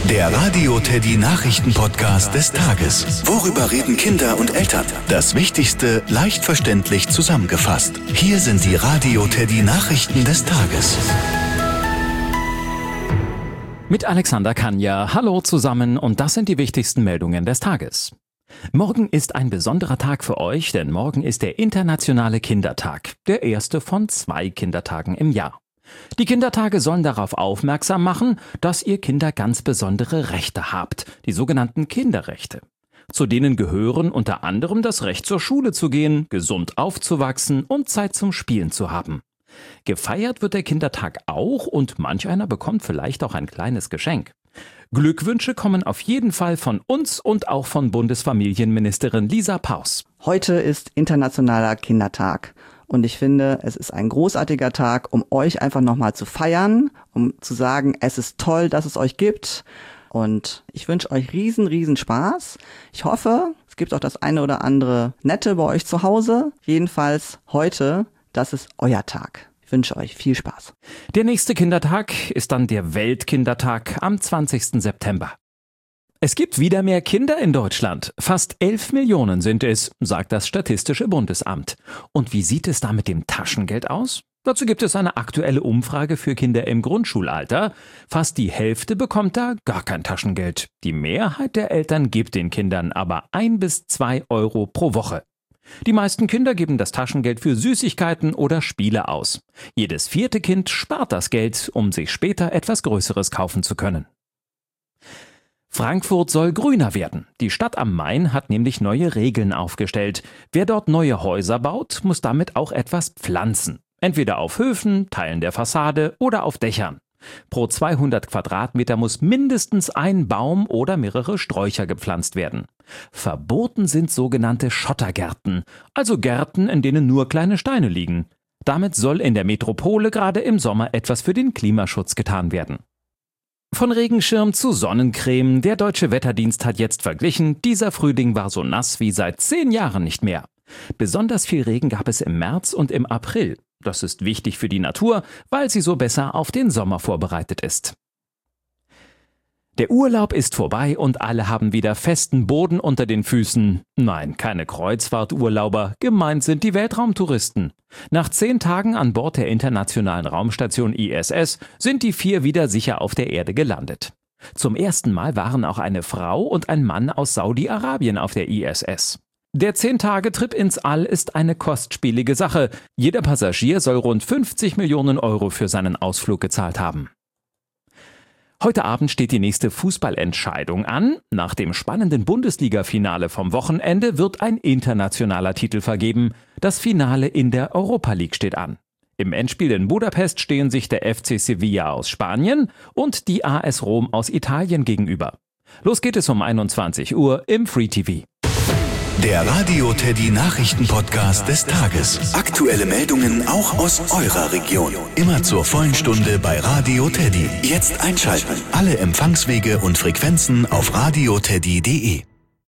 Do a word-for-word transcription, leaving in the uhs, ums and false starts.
Der Radio Teddy Nachrichten-Podcast des Tages. Worüber reden Kinder und Eltern? Das Wichtigste leicht verständlich zusammengefasst. Hier sind die Radio Teddy Nachrichten des Tages. Mit Alexander Kanja. Hallo zusammen und das sind die wichtigsten Meldungen des Tages. Morgen ist ein besonderer Tag für euch, denn morgen ist der internationale Kindertag, der erste von zwei Kindertagen im Jahr. Die Kindertage sollen darauf aufmerksam machen, dass ihr Kinder ganz besondere Rechte habt, die sogenannten Kinderrechte. Zu denen gehören unter anderem das Recht zur Schule zu gehen, gesund aufzuwachsen und Zeit zum Spielen zu haben. Gefeiert wird der Kindertag auch und manch einer bekommt vielleicht auch ein kleines Geschenk. Glückwünsche kommen auf jeden Fall von uns und auch von Bundesfamilienministerin Lisa Paus. Heute ist Internationaler Kindertag und ich finde, es ist ein großartiger Tag, um euch einfach nochmal zu feiern, um zu sagen, es ist toll, dass es euch gibt und ich wünsche euch riesen, riesen Spaß. Ich hoffe, es gibt auch das eine oder andere Nette bei euch zu Hause. Jedenfalls heute, das ist euer Tag. Ich wünsche euch viel Spaß. Der nächste Kindertag ist dann der Weltkindertag am zwanzigsten September. Es gibt wieder mehr Kinder in Deutschland. Fast elf Millionen sind es, sagt das Statistische Bundesamt. Und wie sieht es da mit dem Taschengeld aus? Dazu gibt es eine aktuelle Umfrage für Kinder im Grundschulalter. Fast die Hälfte bekommt da gar kein Taschengeld. Die Mehrheit der Eltern gibt den Kindern aber ein bis zwei Euro pro Woche. Die meisten Kinder geben das Taschengeld für Süßigkeiten oder Spiele aus. Jedes vierte Kind spart das Geld, um sich später etwas Größeres kaufen zu können. Frankfurt soll grüner werden. Die Stadt am Main hat nämlich neue Regeln aufgestellt. Wer dort neue Häuser baut, muss damit auch etwas pflanzen. Entweder auf Höfen, Teilen der Fassade oder auf Dächern. Pro zweihundert Quadratmeter muss mindestens ein Baum oder mehrere Sträucher gepflanzt werden. Verboten sind sogenannte Schottergärten, also Gärten, in denen nur kleine Steine liegen. Damit soll in der Metropole gerade im Sommer etwas für den Klimaschutz getan werden. Von Regenschirm zu Sonnencreme. Der Deutsche Wetterdienst hat jetzt verglichen, dieser Frühling war so nass wie seit zehn Jahren nicht mehr. Besonders viel Regen gab es im März und im April. Das ist wichtig für die Natur, weil sie so besser auf den Sommer vorbereitet ist. Der Urlaub ist vorbei und alle haben wieder festen Boden unter den Füßen. Nein, keine Kreuzfahrturlauber, gemeint sind die Weltraumtouristen. Nach zehn Tagen an Bord der internationalen Raumstation I S S sind die vier wieder sicher auf der Erde gelandet. Zum ersten Mal waren auch eine Frau und ein Mann aus Saudi-Arabien auf der I S S. Der zehn-Tage-Trip ins All ist eine kostspielige Sache. Jeder Passagier soll rund fünfzig Millionen Euro für seinen Ausflug gezahlt haben. Heute Abend steht die nächste Fußballentscheidung an. Nach dem spannenden Bundesliga-Finale vom Wochenende wird ein internationaler Titel vergeben. Das Finale in der Europa League steht an. Im Endspiel in Budapest stehen sich der F C Sevilla aus Spanien und die A S Rom aus Italien gegenüber. Los geht es um einundzwanzig Uhr im Free T V. Der Radio Teddy Nachrichten-Podcast des Tages. Aktuelle Meldungen auch aus eurer Region. Immer zur vollen Stunde bei Radio Teddy. Jetzt einschalten. Alle Empfangswege und Frequenzen auf radioteddy punkt de.